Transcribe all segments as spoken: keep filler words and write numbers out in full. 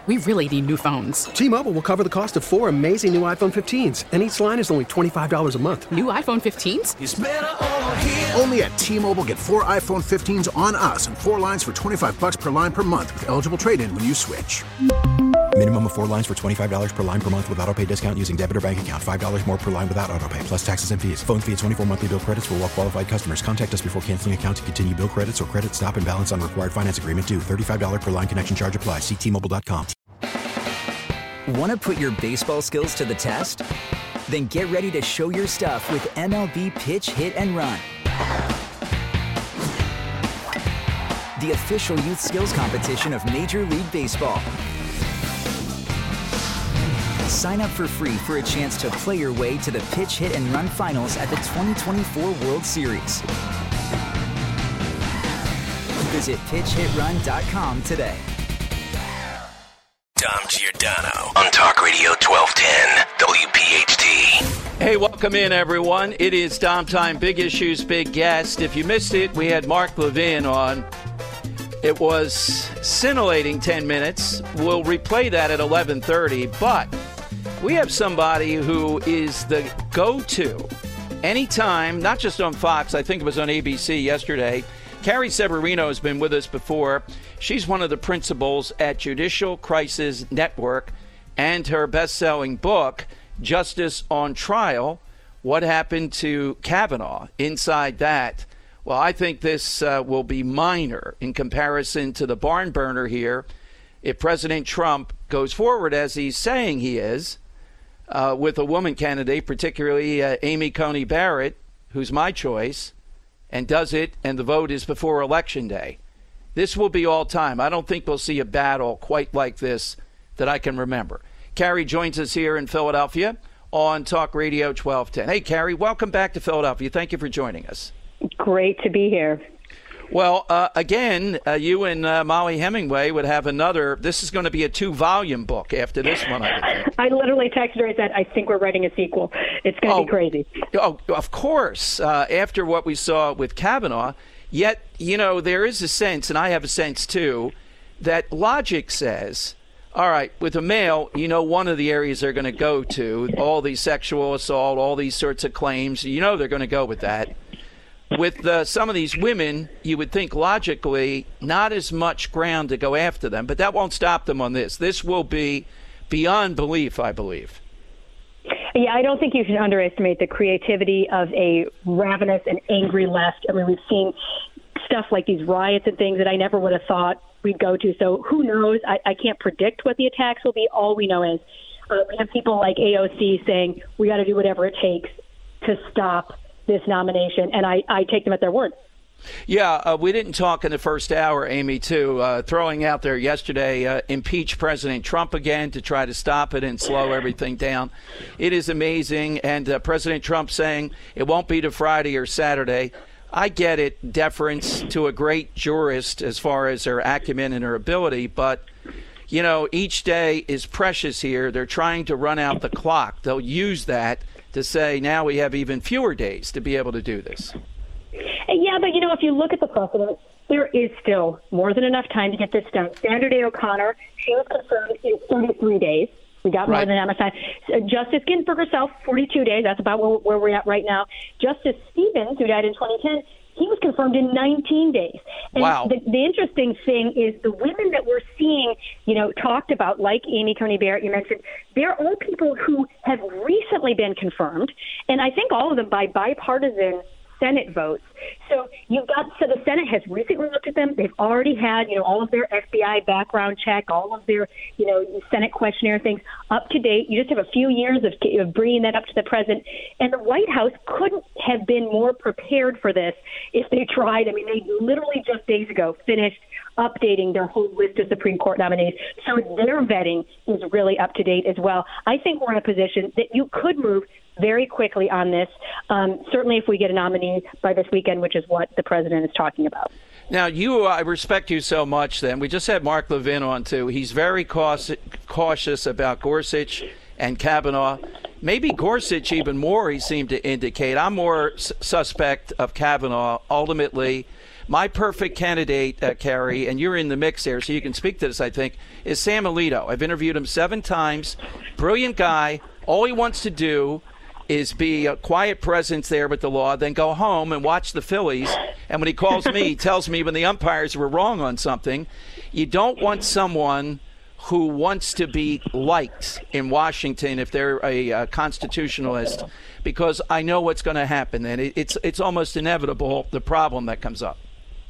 we really need new phones. T-Mobile will cover the cost of four amazing new iPhone fifteens, and each line is only twenty-five dollars a month. New iPhone fifteens? It's better over here. Only at T-Mobile, get four iPhone fifteens on us and four lines for twenty-five dollars per line per month with eligible trade-in when you switch. Minimum of four lines for twenty-five dollars per line per month with autopay discount using debit or bank account. five dollars more per line without autopay, plus taxes and fees. Phone fee at twenty-four monthly bill credits for well-qualified customers. Contact us before canceling account to continue bill credits or credit stop and balance on required finance agreement due. thirty-five dollars per line connection charge applies. See T Mobile dot com. Want to put your baseball skills to the test? Then get ready to show your stuff with M L B Pitch, Hit, and Run. The official youth skills competition of Major League Baseball. Sign up for free for a chance to play your way to the Pitch, Hit, and Run finals at the twenty twenty-four World Series. Visit pitch hit run dot com today. Dom Giordano on Talk Radio twelve ten W P H T. Hey, welcome in, everyone. It is Dom Time. Big issues, big guest. If you missed it, we had Mark Levin on. It was scintillating ten minutes. We'll replay that at eleven thirty, but we have somebody who is the go-to anytime, not just on Fox, I think it was on A B C yesterday. Carrie Severino has been with us before. She's one of the principals at Judicial Crisis Network, and her best-selling book, Justice on Trial, What Happened to Kavanaugh. Inside that, well, I think this uh, will be minor in comparison to the barn burner here. If President Trump goes forward, as he's saying he is, uh, with a woman candidate, particularly uh, Amy Coney Barrett, who's my choice, and does it, and the vote is before Election Day. This will be all time. I don't think we'll see a battle quite like this that I can remember. Carrie joins us here in Philadelphia on Talk Radio twelve ten. Hey, Carrie, welcome back to Philadelphia. Thank you for joining us. Great to be here. Well, uh, again, uh, you and uh, Molly Hemingway would have another. This is going to be a two-volume book after this one, I would think. I literally texted her and said, I think we're writing a sequel. It's going to oh, be crazy. Oh, of course, uh, after what we saw with Kavanaugh. Yet, you know, there is a sense, and I have a sense too, that logic says, all right, with a male, you know one of the areas they're going to go to, all these sexual assault, all these sorts of claims, you know they're going to go with that. With uh, some of these women, you would think logically not as much ground to go after them, but that won't stop them on this. This will be beyond belief, I believe. Yeah, I don't think you should underestimate the creativity of a ravenous and angry left. I mean, we've seen stuff like these riots and things that I never would have thought we'd go to. So who knows? I, I can't predict what the attacks will be. All we know is uh, we have people like A O C saying we got to do whatever it takes to stop this nomination, and I, I take them at their word. Yeah, uh, we didn't talk in the first hour, Amy, too. Uh, throwing out there yesterday, uh, impeach President Trump again to try to stop it and slow everything down. It is amazing. And uh, President Trump saying it won't be to Friday or Saturday. I get it, deference to a great jurist as far as her acumen and her ability. But, you know, each day is precious here. They're trying to run out the clock. They'll use that to say now we have even fewer days to be able to do this. Yeah, but, you know, if you look at the precedent, there is still more than enough time to get this done. Sandra Day O'Connor, she was confirmed in thirty-three days. We got more right. than that much time. Justice Ginsburg herself, forty-two days. That's about where, where we're at right now. Justice Stevens, who died in twenty ten, he was confirmed in nineteen days. And wow. the, the interesting thing is the women that we're seeing, you know, talked about, like Amy Coney Barrett, you mentioned, they're all people who have recently been confirmed, and I think all of them by bipartisan Senate votes. So you've got, so the Senate has recently looked at them. They've already had, you know, all of their F B I background check, all of their, you know, Senate questionnaire things up to date. You just have a few years of, of bringing that up to the president. And the White House couldn't have been more prepared for this if they tried. I mean, they literally just days ago finished updating their whole list of Supreme Court nominees. So their vetting is really up to date as well. I think we're in a position that you could move very quickly on this, um, certainly if we get a nominee by this weekend, which is what the president is talking about. Now, you, I respect you so much, then. We just had Mark Levin on, too. He's very cautious about Gorsuch and Kavanaugh. Maybe Gorsuch even more, he seemed to indicate. I'm more s- suspect of Kavanaugh, ultimately. My perfect candidate, uh, Carrie, and you're in the mix there, so you can speak to this, I think, is Sam Alito. I've interviewed him seven times. Brilliant guy. All he wants to do is be a quiet presence there with the law, then go home and watch the Phillies. And when he calls me, he tells me when the umpires were wrong on something. You don't want someone who wants to be liked in Washington if they're a, a constitutionalist, because I know what's going to happen, and it, it's it's almost inevitable, the problem that comes up.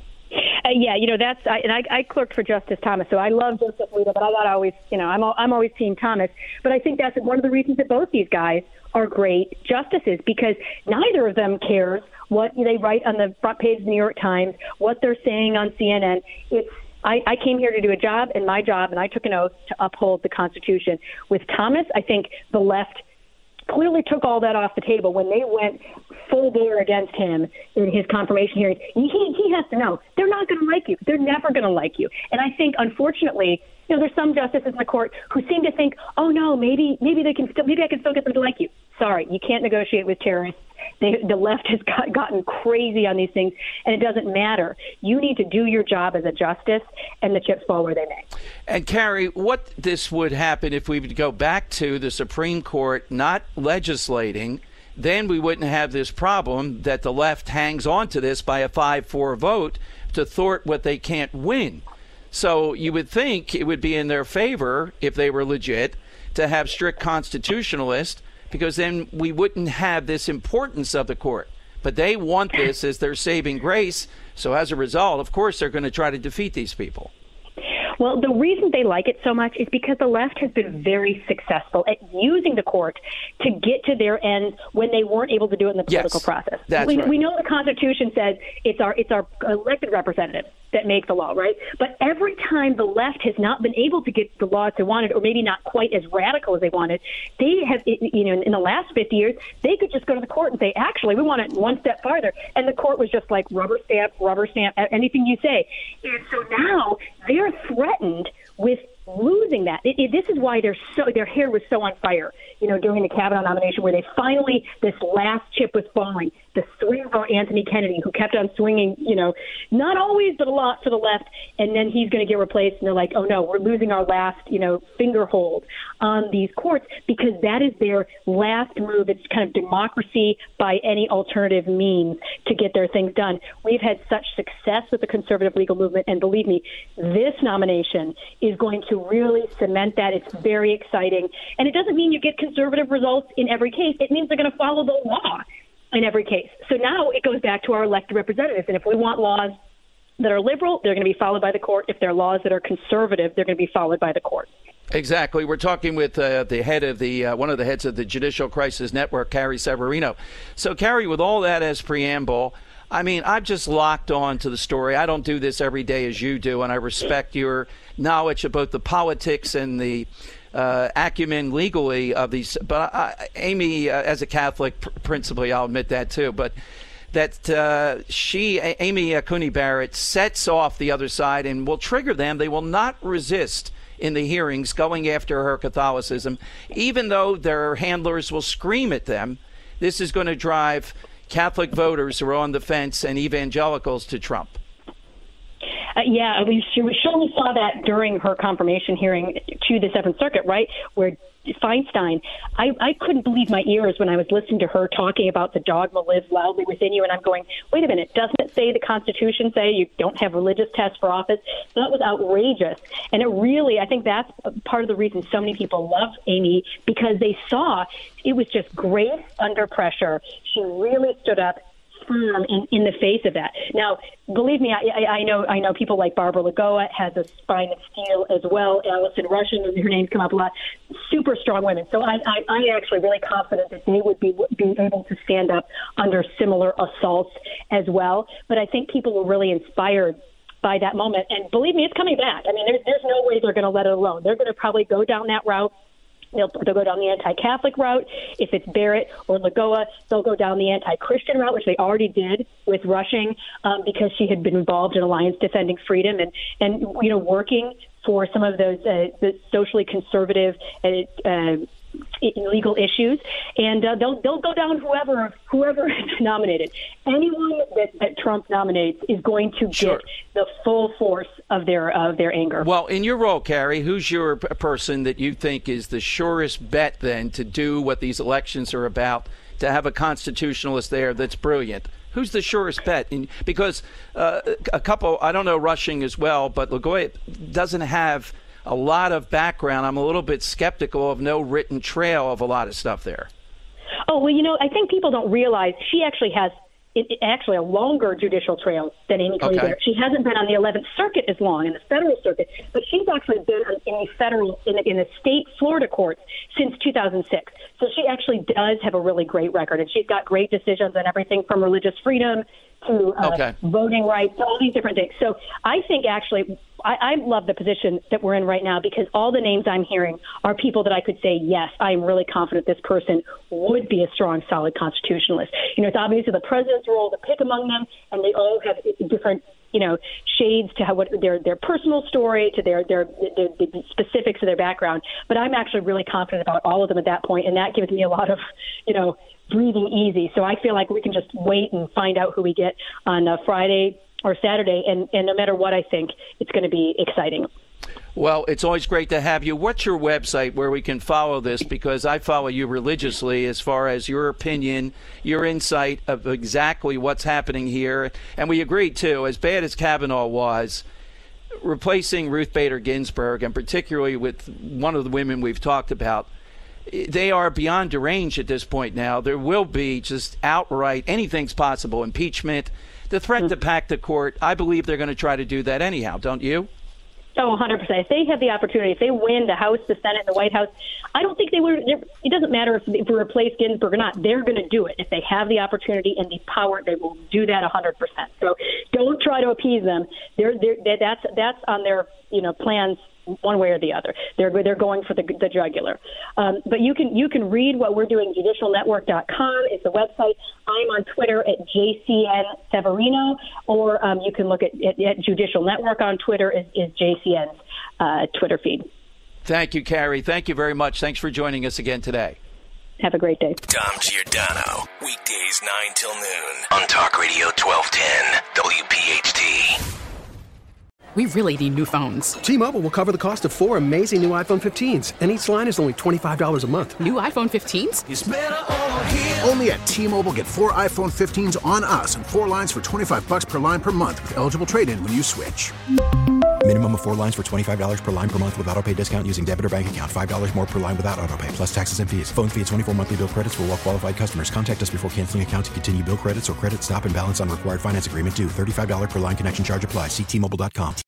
Uh, yeah, you know, that's, I, and I, I clerked for Justice Thomas, so I love Justice Alito, but I got always, you know, I'm I'm always Team Thomas. But I think that's one of the reasons that both these guys are great justices, because neither of them cares what they write on the front page of the New York Times, what they're saying on C N N. It's I, I came here to do a job, and my job, and I took an oath to uphold the Constitution. With Thomas, I think the left clearly took all that off the table when they went full bore against him in his confirmation hearing. He, he has to know they're not going to like you. They're never going to like you. And I think, unfortunately, you know, there's some justices in the court who seem to think, oh no, maybe maybe they can still maybe I can still get them to like you. Sorry, you can't negotiate with terrorists. They, the left has got, gotten crazy on these things, and it doesn't matter. You need to do your job as a justice, and the chips fall where they may. And, Carrie, what this would happen if we would go back to the Supreme Court not legislating, then we wouldn't have this problem that the left hangs on to this by a five four vote to thwart what they can't win. So you would think it would be in their favor, if they were legit, to have strict constitutionalists, because then we wouldn't have this importance of the court. But they want this as their saving grace. So as a result, of course, they're going to try to defeat these people. Well, the reason they like it so much is because the left has been very successful at using the court to get to their ends when they weren't able to do it in the political yes, process. That's we, right. we know the Constitution says it's our it's our elected representatives that make the law, right? But every time the left has not been able to get the laws they wanted, or maybe not quite as radical as they wanted, they have, you know, in the last fifty years, they could just go to the court and say, actually, we want it one step farther. And the court was just like, rubber stamp, rubber stamp, anything you say. And so now they're threatened with losing that. It, it, this is why they're so their hair was so on fire, you know, during the Kavanaugh nomination, where they finally, this last chip was falling. The swing vote, Anthony Kennedy, who kept on swinging, you know, not always, but a lot to the left, and then he's going to get replaced, and they're like, oh no, we're losing our last, you know, finger hold on these courts, because that is their last move. It's kind of democracy by any alternative means to get their things done. We've had such success with the conservative legal movement, and believe me, this nomination is going to really cement that. It's very exciting, and it doesn't mean you get conservative results in every case. It means they're going to follow the law in every case. So now it goes back to our elected representatives. And if we want laws that are liberal, they're going to be followed by the court. If they're laws that are conservative, they're going to be followed by the court. Exactly. We're talking with uh, the head of the uh, one of the heads of the Judicial Crisis Network, Carrie Severino. So, Carrie, with all that as preamble, I mean, I've just locked on to the story. I don't do this every day as you do, and I respect your knowledge of both the politics and the Uh, acumen legally of these, but I, Amy, uh, as a Catholic, pr- principally, I'll admit that too. But that uh, she, a- Amy uh, Coney Barrett, sets off the other side and will trigger them. They will not resist in the hearings going after her Catholicism, even though their handlers will scream at them. This is going to drive Catholic voters who are on the fence and evangelicals to Trump. Uh, yeah, we surely saw that during her confirmation hearing to the Seventh Circuit, right, where Feinstein, I, I couldn't believe my ears when I was listening to her talking about the dogma lives loudly within you, and I'm going, wait a minute, doesn't it say the Constitution say you don't have religious tests for office? That was outrageous, and it really, I think that's part of the reason so many people love Amy, because they saw it was just grace under pressure. She really stood up firm in, in the face of that. Now, believe me, I, I, I know I know people like Barbara Lagoa has a spine of steel as well. Allison Russian, her name's come up a lot. Super strong women. So I, I, I'm actually really confident that they would be, be able to stand up under similar assaults as well. But I think people were really inspired by that moment. And believe me, it's coming back. I mean, there's, there's no way they're going to let it alone. They're going to probably go down that route. They'll, they'll go down the anti-Catholic route. If it's Barrett or Lagoa, they'll go down the anti-Christian route, which they already did with Rushing, um, because she had been involved in Alliance Defending Freedom and, and you know, working for some of those uh, the socially conservative uh, uh, legal issues, and uh, they'll they'll go down whoever whoever is nominated. Anyone that, that Trump nominates is going to Sure. get the full force of their of their anger. Well, in your role, Carrie, who's your p- person that you think is the surest bet then to do what these elections are about, to have a constitutionalist there that's brilliant? Who's the surest bet? In, because uh, a couple, I don't know Rushing as well, but Lagos doesn't have a lot of background. I'm a little bit skeptical of no written trail of a lot of stuff there. Oh, well, you know, I think people don't realize she actually has it, it actually a longer judicial trail than Amy Coney Okay. Barrett. She hasn't been on the eleventh Circuit as long, in the federal circuit, but she's actually been in the federal, in the, in the state Florida courts since two thousand six. So she actually does have a really great record, and she's got great decisions on everything from religious freedom to uh, Okay. voting rights, all these different things. So I think actually I, I love the position that we're in right now, because all the names I'm hearing are people that I could say, yes, I'm really confident this person would be a strong, solid constitutionalist. You know, it's obviously the president's role to pick among them, and they all have different, you know, shades to how what their their personal story, to their their, their the specifics of their background. But I'm actually really confident about all of them at that point, and that gives me a lot of, you know, breathing easy. So I feel like we can just wait and find out who we get on uh, Friday or Saturday, and, and no matter what, I think it's going to be exciting. Well, it's always great to have you. What's your website where we can follow this? Because I follow you religiously as far as your opinion, your insight of exactly what's happening here. And we agree, too, as bad as Kavanaugh was, replacing Ruth Bader Ginsburg, and particularly with one of the women we've talked about, they are beyond deranged at this point now. There will be just outright, anything's possible, impeachment. The threat to pack the court, I believe they're going to try to do that anyhow, don't you? Oh, one hundred percent. If they have the opportunity, if they win the House, the Senate, the White House, I don't think they would. It doesn't matter if, if we replace Ginsburg or not. They're going to do it. If they have the opportunity and the power, they will do that one hundred percent. So don't try to appease them. They're, they're, that's that's on their you know plans one way or the other. They're they're going for the, the jugular. Um, but you can you can read what we're doing. judicial network dot com is the website. I'm on Twitter at J C N Severino, or um, you can look at, at, at Judicial Network on Twitter is, is J C N's uh, Twitter feed. Thank you, Carrie. Thank you very much. Thanks for joining us again today. Have a great day. Dom Giordano, weekdays nine till noon on Talk Radio twelve ten W P H T. We really need new phones. T-Mobile will cover the cost of four amazing new iPhone fifteens, and each line is only twenty-five dollars a month. New iPhone fifteens? Only at T-Mobile, get four iPhone fifteens on us and four lines for twenty-five bucks per line per month with eligible trade-in when you switch. Minimum of four lines for twenty-five dollars per line per month with autopay discount using debit or bank account. five dollars more per line without autopay, plus taxes and fees. Phone fee at twenty-four monthly bill credits for well-qualified customers. Contact us before canceling account to continue bill credits or credit stop and balance on required finance agreement due. thirty-five dollars per line connection charge applies. See T Mobile dot com.